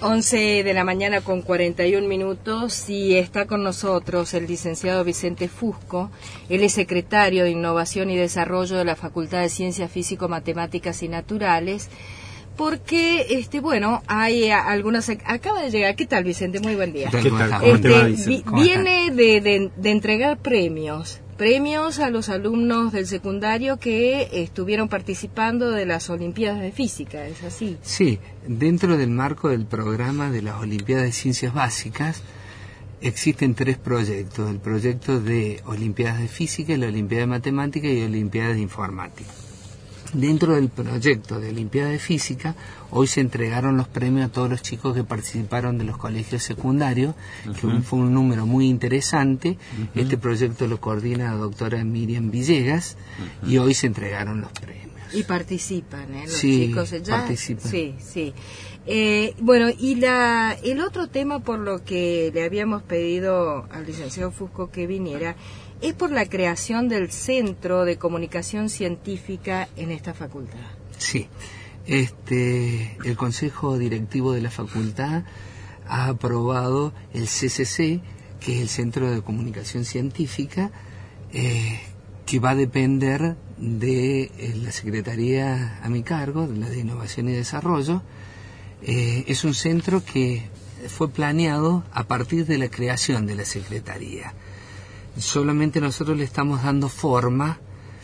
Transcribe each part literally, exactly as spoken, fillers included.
once de la mañana con cuarenta y un minutos y está con nosotros el licenciado Vicente Fusco. Él es secretario de Innovación y Desarrollo de la Facultad de Ciencias Físico-Matemáticas y Naturales. Porque, este, bueno, hay algunas... Acaba de llegar. ¿Qué tal, Vicente? Muy buen día. ¿Qué tal? ¿Cómo Este, te va, Vicente? vi, viene de, de, de entregar premios. Premios a los alumnos del secundario que estuvieron participando de las Olimpiadas de Física, ¿es así? Sí, dentro del marco del programa de las Olimpiadas de Ciencias Básicas existen tres proyectos: el proyecto de Olimpiadas de Física, la Olimpiada de Matemática y la Olimpiada de Informática. Dentro del proyecto de Olimpiada de Física, hoy se entregaron los premios a todos los chicos que participaron de los colegios secundarios, uh-huh. que fue un número muy interesante. Uh-huh. Este proyecto lo coordina la doctora Miriam Villegas, uh-huh. y hoy se entregaron los premios. Y participan, ¿eh? Los sí, chicos ya participan. Sí, sí. Eh, bueno, y la el otro tema por lo que le habíamos pedido al licenciado Fusco que viniera es por la creación del Centro de Comunicación Científica en esta facultad. Sí, este, el Consejo Directivo de la facultad ha aprobado el C C C, que es el Centro de Comunicación Científica, eh, que va a depender de eh, la Secretaría a mi cargo, de la de Innovación y Desarrollo. Eh, es un centro que fue planeado a partir de la creación de la Secretaría. Solamente nosotros le estamos dando forma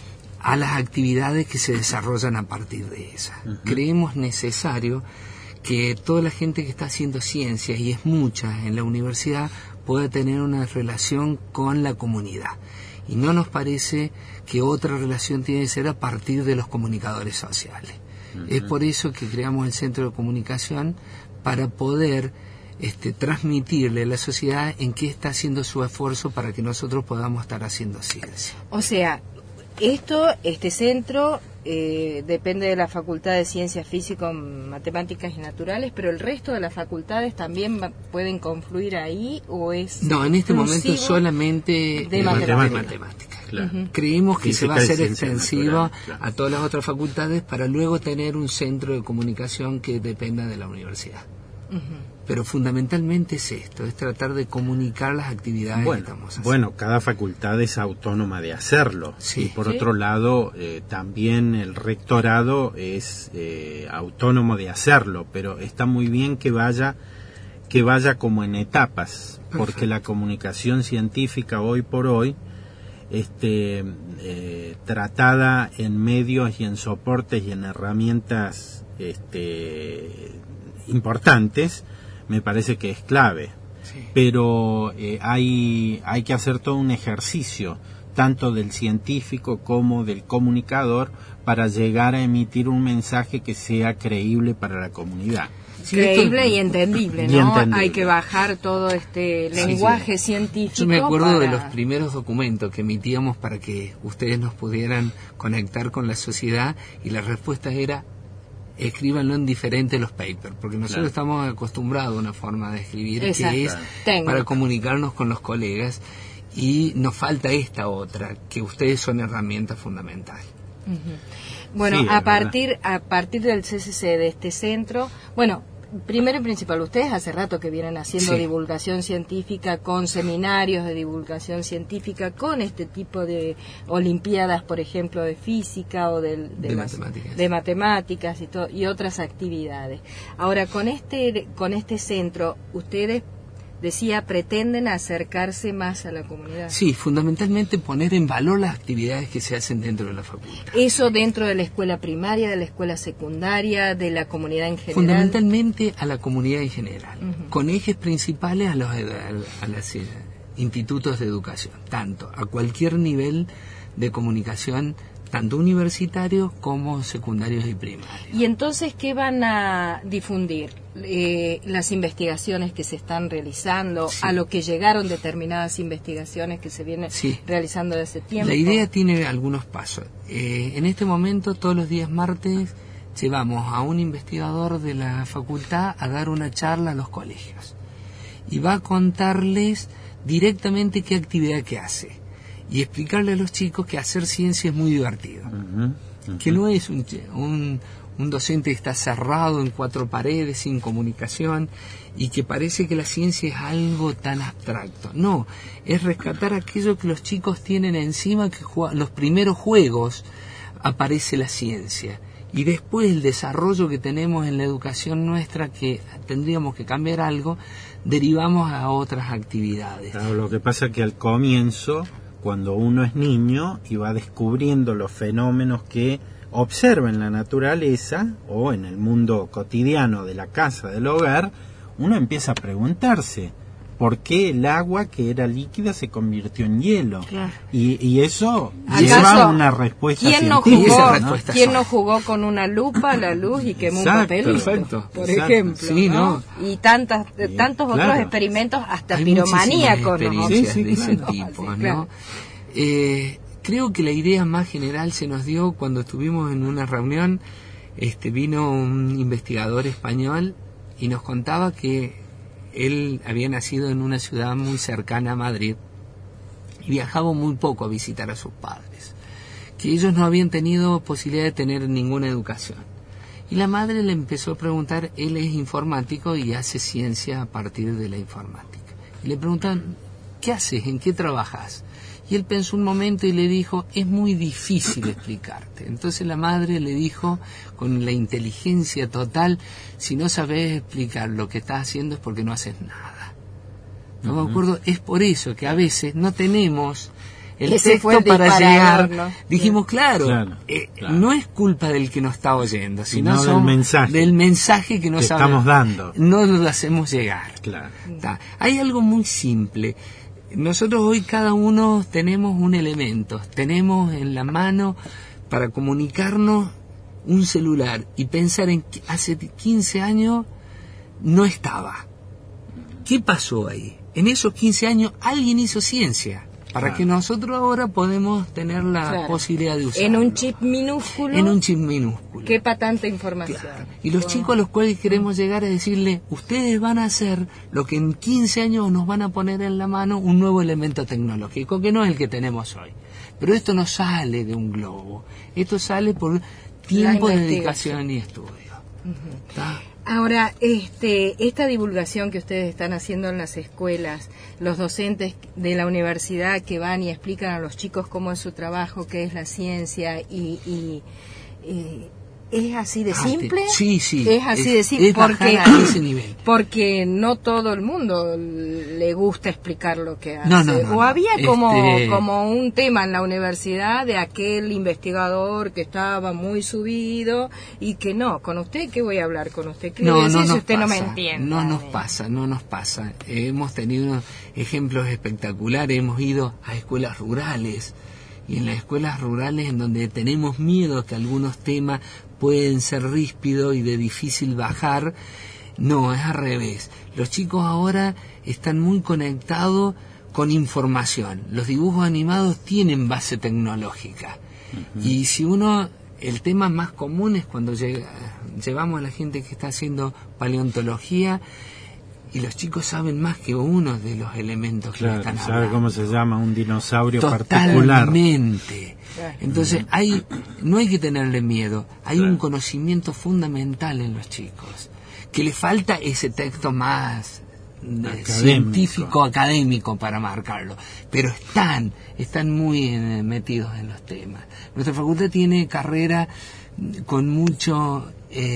a las actividades que se desarrollan a partir de esa. Uh-huh. Creemos necesario que toda la gente que está haciendo ciencias, y es mucha en la universidad, pueda tener una relación con la comunidad. Y no nos parece que otra relación tiene que ser a partir de los comunicadores sociales. Uh-huh. Es por eso que creamos el Centro de Comunicación, para poder Este, transmitirle a la sociedad en qué está haciendo su esfuerzo para que nosotros podamos estar haciendo ciencia. O sea, esto, este centro eh, depende de la Facultad de Ciencias Físicas, Matemáticas y Naturales, pero el resto de las facultades también va, pueden confluir ahí, ¿o es No, en este momento solamente de matemáticas. Matemática, claro. Uh-huh. Creemos que Física se va a hacer extensivo natural, claro. a todas las otras facultades, para luego tener un centro de comunicación que dependa de la universidad. Uh-huh. Pero fundamentalmente es esto, es tratar de comunicar las actividades bueno, que estamos haciendo. Bueno, cada facultad es autónoma de hacerlo. Sí. Y por ¿Sí? otro lado, eh, también el rectorado es eh, autónomo de hacerlo, pero está muy bien que vaya, que vaya como en etapas, porque Perfecto. La comunicación científica hoy por hoy, este, eh, tratada en medios y en soportes y en herramientas este, importantes, me parece que es clave, sí. pero eh, hay, hay que hacer todo un ejercicio, tanto del científico como del comunicador, para llegar a emitir un mensaje que sea creíble para la comunidad. Sí, creíble esto, y entendible, ¿no? Y entendible. Hay que bajar todo este lenguaje sí, sí. científico. Yo me acuerdo para... de los primeros documentos que emitíamos para que ustedes nos pudieran conectar con la sociedad, y la respuesta era: escríbanlo en diferente los papers, porque nosotros claro. estamos acostumbrados a una forma de escribir Exacto. que es Tengo. para comunicarnos con los colegas, y nos falta esta otra, que ustedes son herramientas fundamentales. Uh-huh. Bueno, sí, a partir a partir del C C C, de este centro, bueno, primero y principal, ustedes hace rato que vienen haciendo sí. divulgación científica, con seminarios de divulgación científica, con este tipo de olimpiadas, por ejemplo, de física o de, de, de, las, matemáticas. de matemáticas y, to, y otras actividades. Ahora, con este con este centro, ustedes, decía, pretenden acercarse más a la comunidad. Sí, fundamentalmente poner en valor las actividades que se hacen dentro de la facultad. Eso dentro de la escuela primaria, de la escuela secundaria, de la comunidad en general. Fundamentalmente a la comunidad en general, uh-huh. con ejes principales a los a, a los eh, institutos de educación, tanto a cualquier nivel de comunicación, tanto universitarios como secundarios y primarios. ¿Y entonces qué van a difundir? Eh, las investigaciones que se están realizando, sí. a lo que llegaron determinadas investigaciones que se vienen sí. realizando desde hace tiempo. La idea tiene algunos pasos. Eh, en este momento, todos los días martes, llevamos a un investigador de la facultad a dar una charla a los colegios. Y va a contarles directamente qué actividad que hace. Y explicarle a los chicos que hacer ciencia es muy divertido. Uh-huh, uh-huh. Que no es un, un, un docente que está cerrado en cuatro paredes, sin comunicación, y que parece que la ciencia es algo tan abstracto. No, es rescatar aquello que los chicos tienen encima, que juega, los primeros juegos aparece la ciencia. Y después el desarrollo que tenemos en la educación nuestra, que tendríamos que cambiar algo, derivamos a otras actividades. Claro, lo que pasa es que al comienzo, cuando uno es niño y va descubriendo los fenómenos que observa en la naturaleza o en el mundo cotidiano de la casa, del hogar, uno empieza a preguntarse por qué el agua que era líquida se convirtió en hielo. Claro. Y, y eso lleva a una respuesta ¿quién no científica. Jugó, ¿no? ¿Quién no jugó con una lupa a la luz y quemó exacto, un papelito? Perfecto. Por exacto. ejemplo. Sí, ¿no? ¿no? Y tantas, Sí, tantos claro. otros experimentos, hasta Hay piromaníacos, muchísimas ¿no? experiencias Sí, sí, de ese claro. tipo, Sí, ¿no? claro. Eh, creo que la idea más general se nos dio cuando estuvimos en una reunión. Este, vino un investigador español y nos contaba que él había nacido en una ciudad muy cercana a Madrid y viajaba muy poco a visitar a sus padres, que ellos no habían tenido posibilidad de tener ninguna educación. Y la madre le empezó a preguntar, él es informático y hace ciencia a partir de la informática. Y le preguntan, ¿qué haces? ¿En qué trabajas? Y él pensó un momento y le dijo, es muy difícil explicarte. Entonces la madre le dijo, con la inteligencia total, si no sabes explicar lo que estás haciendo es porque no haces nada. No uh-huh. me acuerdo, es por eso que a veces no tenemos el Ese texto fue el para llegar. ¿no? Dijimos, claro, Claro, eh, claro. no es culpa del que nos está oyendo, sino No del son mensaje. del mensaje que nos Que estamos dando. No lo hacemos llegar. Claro. Ta. Hay algo muy simple. Nosotros hoy cada uno tenemos un elemento, tenemos en la mano para comunicarnos un celular y pensar en que hace quince años no estaba. ¿Qué pasó ahí? En esos quince años alguien hizo ciencia para claro. que nosotros ahora podemos tener la claro. posibilidad de usarlo. En un chip minúsculo. En un chip minúsculo. Quepa tanta información. Claro. Y los wow. chicos a los cuales queremos llegar a decirle, ustedes van a hacer lo que en quince años nos van a poner en la mano un nuevo elemento tecnológico, que no es el que tenemos hoy. Pero esto no sale de un globo, esto sale por tiempo de dedicación y estudio. Uh-huh. Ahora, este, esta divulgación que ustedes están haciendo en las escuelas, los docentes de la universidad que van y explican a los chicos cómo es su trabajo, qué es la ciencia y, y eh, ¿es así de simple? Sí, sí. Es así es, de simple. Es porque, a ese nivel. Porque no todo el mundo le gusta explicar lo que hace. No, no, no, o había no. como, Este... como un tema en la universidad de aquel investigador que estaba muy subido y que no, con usted, ¿qué voy a hablar con usted? ¿Qué no, decir no si nos usted pasa, no me entiende? No nos pasa, no nos pasa. Eh, hemos tenido ejemplos espectaculares, hemos ido a escuelas rurales. Y en las escuelas rurales en donde tenemos miedo que algunos temas pueden ser ríspidos y de difícil bajar, no, es al revés. Los chicos ahora están muy conectados con información. Los dibujos animados tienen base tecnológica. Uh-huh. Y si uno, el tema más común es cuando llega, llevamos a la gente que está haciendo paleontología, y los chicos saben más que uno de los elementos que claro, están sabe hablando. cómo se llama un dinosaurio Totalmente. particular. Entonces hay, no hay que tenerle miedo, hay claro. un conocimiento fundamental en los chicos, que le falta ese texto más académico. científico, académico para marcarlo, pero están, están muy eh, metidos en los temas. Nuestra facultad tiene carrera con mucho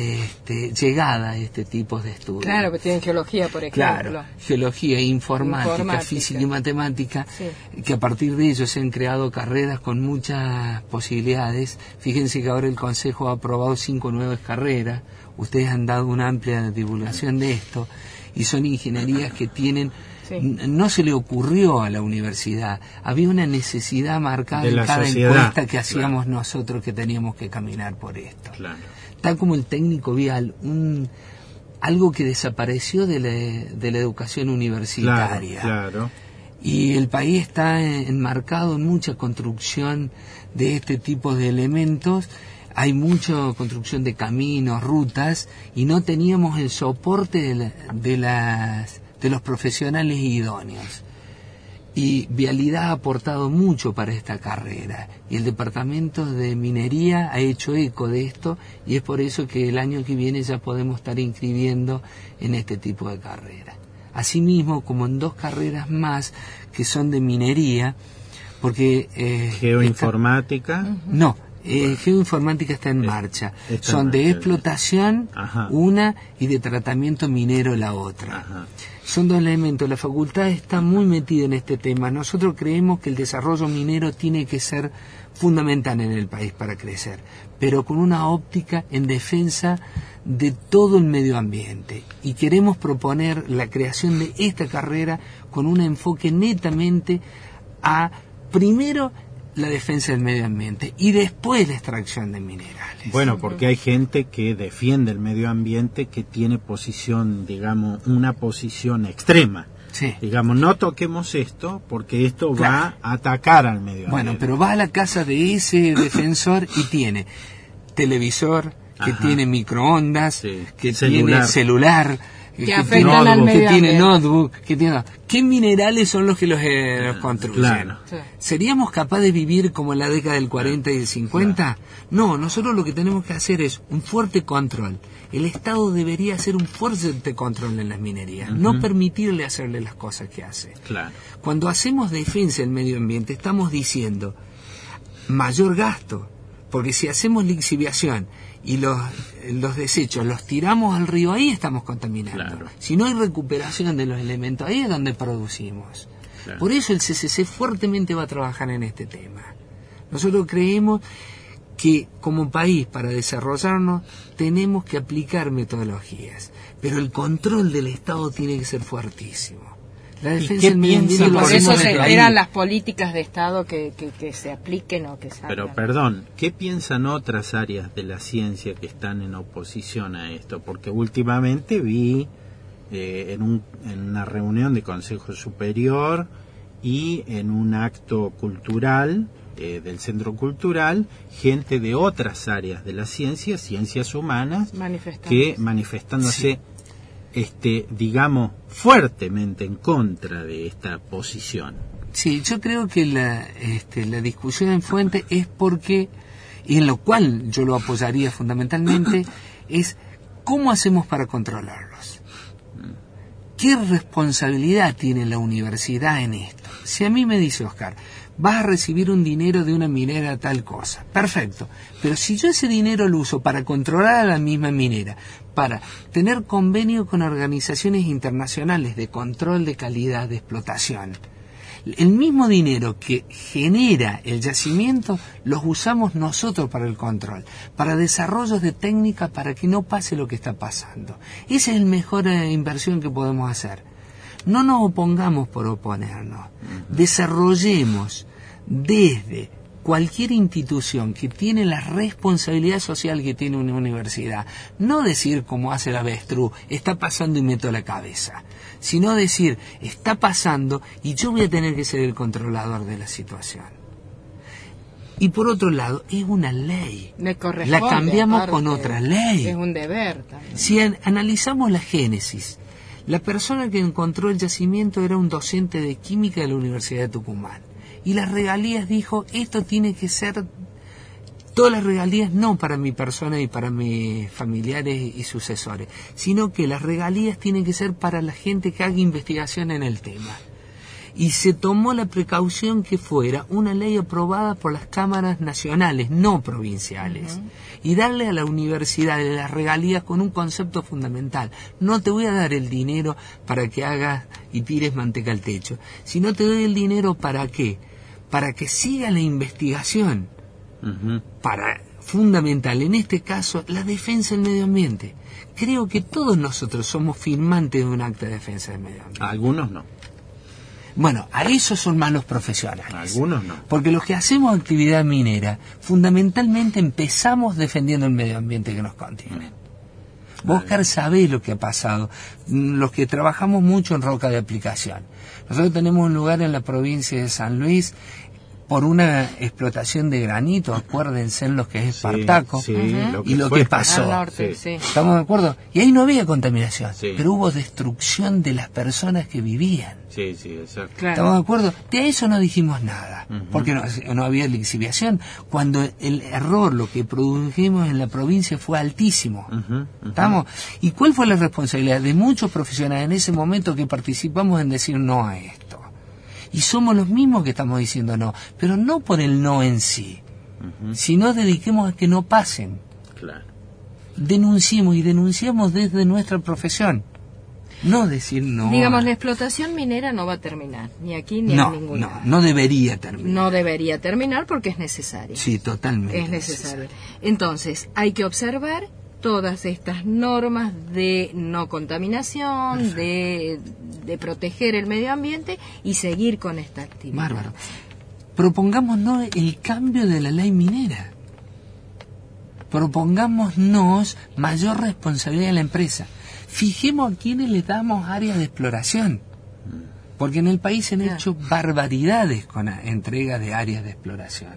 este, llegada a este tipo de estudios. Claro, que tienen geología, por ejemplo. Claro, geología, informática, informática. física y matemática, sí. que a partir de ellos se han creado carreras con muchas posibilidades. Fíjense que ahora el Consejo ha aprobado cinco nuevas carreras, ustedes han dado una amplia divulgación de esto, y son ingenierías que tienen... Sí. No se le ocurrió a la universidad, había una necesidad marcada en cada sociedad. Encuesta que hacíamos claro. nosotros que teníamos que caminar por esto. Claro. Tal como el técnico vial, un, algo que desapareció de la, de la educación universitaria. Claro, claro. Y el país está enmarcado en mucha construcción de este tipo de elementos. Hay mucha construcción de caminos, rutas, y no teníamos el soporte de, la, de las... de los profesionales idóneos. Y Vialidad ha aportado mucho para esta carrera y el Departamento de Minería ha hecho eco de esto y es por eso que el año que viene ya podemos estar inscribiendo en este tipo de carrera. Asimismo, como en dos carreras más que son de minería, porque... Eh, Geoinformática. Esta, no, eh, Geoinformática está en marcha. Está son en de explotación Ajá. una y de tratamiento minero la otra. Ajá. Son dos elementos. La facultad está muy metida en este tema. Nosotros creemos que el desarrollo minero tiene que ser fundamental en el país para crecer, pero con una óptica en defensa de todo el medio ambiente. Y queremos proponer la creación de esta carrera con un enfoque netamente a, primero, la defensa del medio ambiente y después la extracción de minerales. Bueno, porque hay gente que defiende el medio ambiente que tiene posición, digamos, una posición extrema. Sí. Digamos, no toquemos esto porque esto claro. va a atacar al medio ambiente. Bueno, pero va a la casa de ese defensor y tiene televisor, que Ajá. tiene microondas, sí. que celular. tiene celular, que, que afectan al medio que tiene notebook, que tiene... ¿Qué minerales son los que los, eh, los construyen? Claro. Sí. ¿Seríamos capaces de vivir como en la década del cuarenta y del cincuenta? Claro. No, nosotros lo que tenemos que hacer es un fuerte control. El Estado debería hacer un fuerte control en las minerías, uh-huh. no permitirle hacerle las cosas que hace. Claro. Cuando hacemos defensa del medio ambiente, estamos diciendo mayor gasto, porque si hacemos lixiviación y los, los desechos los tiramos al río, ahí estamos contaminando. Claro. Si no hay recuperación de los elementos, ahí es donde producimos. Claro. Por eso el C C C fuertemente va a trabajar en este tema. Nosotros creemos que como país, para desarrollarnos, tenemos que aplicar metodologías, pero el control del Estado tiene que ser fuertísimo. La defensa del medio ambiente, por eso se esperan las políticas de Estado que, que, que se apliquen o que salgan. Pero perdón, ¿qué piensan otras áreas de la ciencia que están en oposición a esto? Porque últimamente vi eh, en, un, en una reunión de Consejo Superior y en un acto cultural eh, del Centro Cultural, gente de otras áreas de la ciencia, ciencias humanas, que manifestándose... Sí. Este, digamos, fuertemente en contra de esta posición. Sí, yo creo que la, este, la discusión en fuente es porque, y en lo cual yo lo apoyaría fundamentalmente, es cómo hacemos para controlarlos. ¿Qué responsabilidad tiene la universidad en esto? Si a mí me dice Oscar, vas a recibir un dinero de una minera tal cosa, perfecto, pero si yo ese dinero lo uso para controlar a la misma minera, para tener convenio con organizaciones internacionales de control de calidad de explotación, el mismo dinero que genera el yacimiento los usamos nosotros para el control, para desarrollos de técnica para que no pase lo que está pasando. Esa es la mejor eh, inversión que podemos hacer. No nos opongamos por oponernos, desarrollemos desde cualquier institución que tiene la responsabilidad social que tiene una universidad, no decir como hace la avestruz, está pasando y meto la cabeza, sino decir, está pasando y yo voy a tener que ser el controlador de la situación. Y por otro lado, es una ley. La cambiamos aparte, con otra ley. Es un deber también. Si an- analizamos la génesis, la persona que encontró el yacimiento era un docente de química de la Universidad de Tucumán. Y las regalías dijo, esto tiene que ser, todas las regalías no para mi persona y para mis familiares y sucesores, sino que las regalías tienen que ser para la gente que haga investigación en el tema. Y se tomó la precaución que fuera una ley aprobada por las cámaras nacionales, no provinciales. Uh-huh. Y darle a la universidad de las regalías con un concepto fundamental. No te voy a dar el dinero para que hagas y tires manteca al techo, sino te doy el dinero para qué, para que siga la investigación. Uh-huh. Para, fundamental, en este caso, la defensa del medio ambiente. Creo que todos nosotros somos firmantes de un acta de defensa del medio ambiente. Algunos no. Bueno, a esos son malos profesionales. Algunos no. Porque los que hacemos actividad minera, fundamentalmente empezamos defendiendo el medio ambiente que nos contiene. Mm. Vos, Oscar, sabés lo que ha pasado. Los que trabajamos mucho en roca de aplicación. Nosotros tenemos un lugar en la provincia de San Luis por una explotación de granito, acuérdense en lo que es Espartaco, sí, sí, uh-huh. lo que y lo fue que pasó. Al norte, sí. ¿Estamos de acuerdo? Y ahí no había contaminación, Sí. pero hubo destrucción de las personas que vivían. Sí, sí, exacto. Claro. ¿Estamos de acuerdo? De eso no dijimos nada, Ujú. porque no, no había lixiviación. Cuando el error, lo que produjimos en la provincia fue altísimo. Ujú, ujú. ¿Estamos? ¿Y cuál fue la responsabilidad de muchos profesionales en ese momento que participamos en decir no a esto? Y somos los mismos que estamos diciendo no, pero no por el no en sí, Ujú. sino dediquemos a que no pasen. Claro. Denunciemos y denunciamos desde nuestra profesión. No decir no. Digamos, a- la explotación minera no va a terminar, ni aquí ni no, en ningún no, lado. no debería terminar. No debería terminar porque es necesario. Sí, totalmente. Es necesario. Entonces, hay que observar todas estas normas de no contaminación, de, de proteger el medio ambiente y seguir con esta actividad. Bárbaro. Propongámonos el cambio de la ley minera. Propongámonos mayor responsabilidad de la empresa. Fijemos a quiénes le damos áreas de exploración. Porque en el país se han Claro. hecho barbaridades con la entrega de áreas de exploración.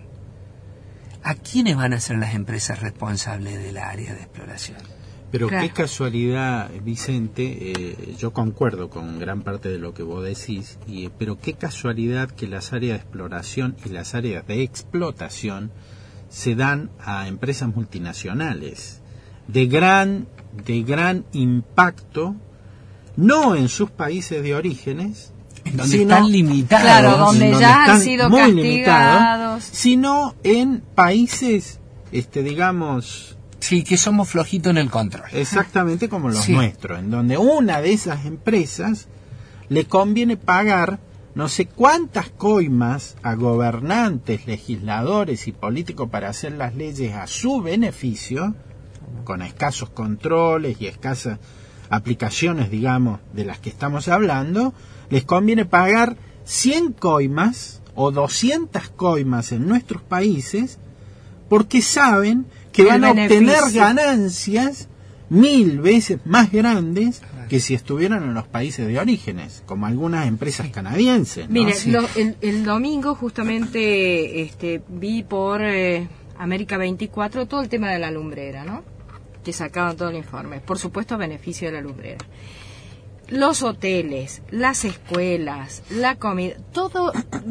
¿A quiénes van a ser las empresas responsables de la área de exploración? Pero Claro. qué casualidad, Vicente, eh, yo concuerdo con gran parte de lo que vos decís, y, pero qué casualidad que las áreas de exploración y las áreas de explotación se dan a empresas multinacionales de gran, de gran impacto, no en sus países de orígenes, Donde sino- están limitados. Claro, donde en ya han están sido muy castigados. limitados, sino en países, este, digamos, Sí, que somos flojitos en el control. exactamente como los Sí. nuestros, en donde una de esas empresas le conviene pagar no sé cuántas coimas a gobernantes, legisladores y políticos para hacer las leyes a su beneficio, con escasos controles y escasas aplicaciones, digamos, de las que estamos hablando, les conviene pagar cien coimas o doscientas coimas en nuestros países porque saben que El van a obtener beneficio. ganancias mil veces más grandes que si estuvieran en los países de orígenes, como algunas empresas canadienses, ¿no? Mire, Sí. lo- el, el domingo justamente este, vi por eh, América veinticuatro todo el tema de la lumbrera, ¿no? Que sacaban todo el informe. Por supuesto, a beneficio de la lumbrera. Los hoteles, las escuelas, la comida, todo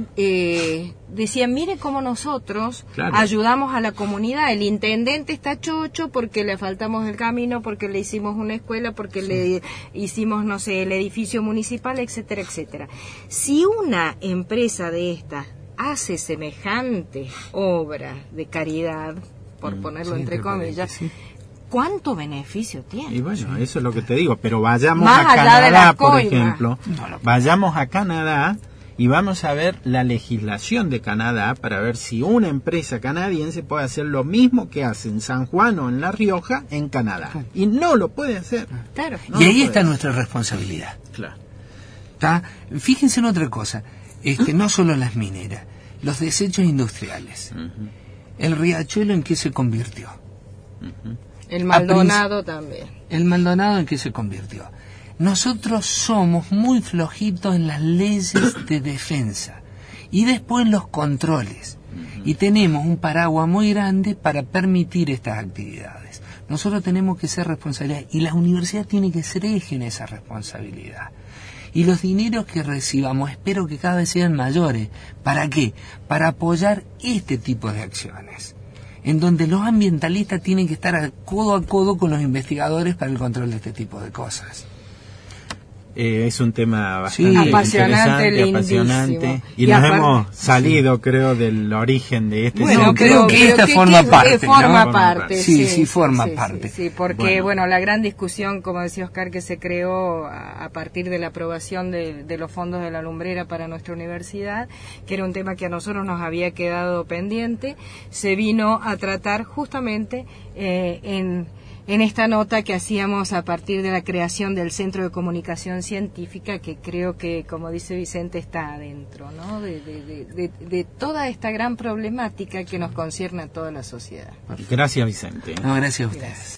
eh, decían, mire cómo nosotros Claro. ayudamos a la comunidad. El intendente está chocho porque le faltamos el camino, porque le hicimos una escuela, porque le hicimos, no sé, el edificio municipal, etcétera, etcétera. Si una empresa de estas hace semejante obra de caridad, por Mm, ponerlo sí, entre entre comillas, paréntesis. ¿cuánto beneficio tiene? Y bueno, eso es lo que te digo, pero vayamos Más a allá de Canadá, la por coima. ejemplo, No lo- vayamos a Canadá y vamos a ver la legislación de Canadá para ver si una empresa canadiense puede hacer lo mismo que hace en San Juan o en La Rioja en Canadá. Y no lo puede hacer. Claro. No y lo ahí puede está hacer. nuestra responsabilidad. Claro. ¿Tá? Fíjense en otra cosa, este, no solo las mineras, los desechos industriales. Ujú, El riachuelo en qué se convirtió. ujú. El Maldonado también. El Maldonado en qué se convirtió. Nosotros somos muy flojitos en las leyes de defensa y después en los controles. Y tenemos un paraguas muy grande para permitir estas actividades. Nosotros tenemos que ser responsables y la universidad tiene que ser eje en esa responsabilidad. Y los dineros que recibamos espero que cada vez sean mayores. ¿Para qué? Para apoyar este tipo de acciones, en donde los ambientalistas tienen que estar a codo a codo con los investigadores para el control de este tipo de cosas. Eh, es un tema Sí. bastante Apasionante, interesante, lindísimo. apasionante, y, Y nos aparte- hemos salido, creo, del origen de este Bueno, centro. creo que esta que- forma que- parte, que forma ¿no? parte, Sí, sí, forma parte. Sí, porque, Bueno. bueno. la gran discusión, como decía Oscar, que se creó a, a partir de la aprobación de, de los fondos de la lumbrera para nuestra universidad, que era un tema que a nosotros nos había quedado pendiente, se vino a tratar justamente eh, en... en esta nota que hacíamos a partir de la creación del Centro de Comunicación Científica, que creo que, como dice Vicente, está adentro, ¿no? de, de, de, de, de toda esta gran problemática que nos concierne a toda la sociedad. Gracias, Vicente. No, gracias a ustedes.